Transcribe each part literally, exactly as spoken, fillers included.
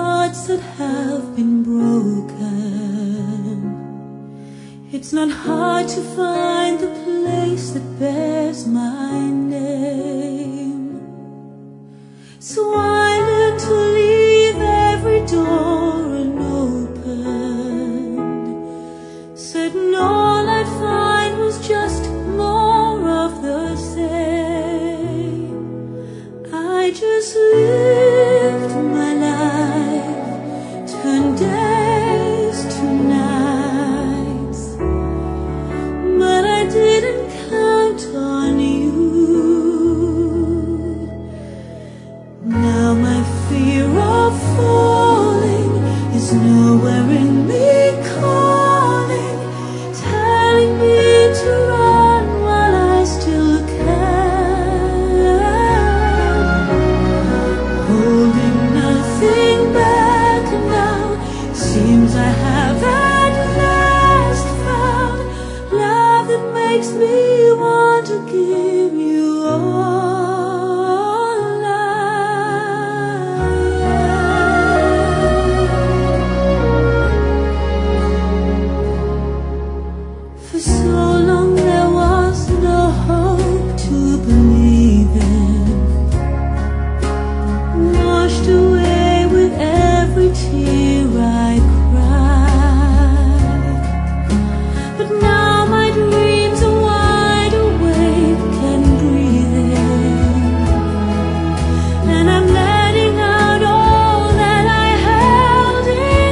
hearts that have been broken. It's not hard to find the place that bears my name. So I learned to leave every door unopened, certain all I'd find was just more of the same. I just lived my life, turned days to nights, but I didn't count on you. Now my fear of falling is nowhere in me calling, telling me to run while I still can, holding nothing back now. Seems I have at last found love that makes me want to give you all. For so long there was no hope to believe in, washed away with every tear I cried. But now my dreams are wide awake and breathing, and I'm letting out all that I held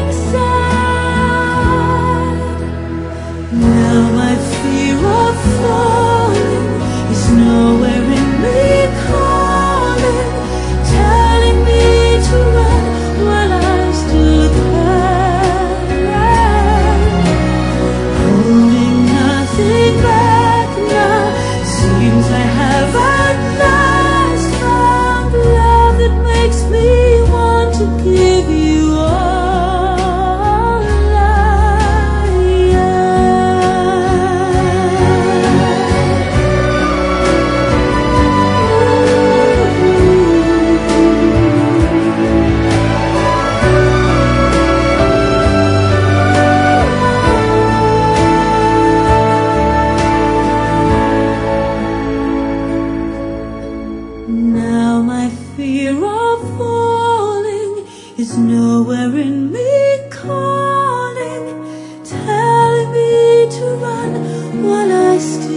inside. Now my fear of falling is nowhere in me calling, telling me to run while I still can, holding nothing back now. Seems I have at last found love that makes me want to give you all. Now my fear of falling is nowhere in me calling, telling me to run while I still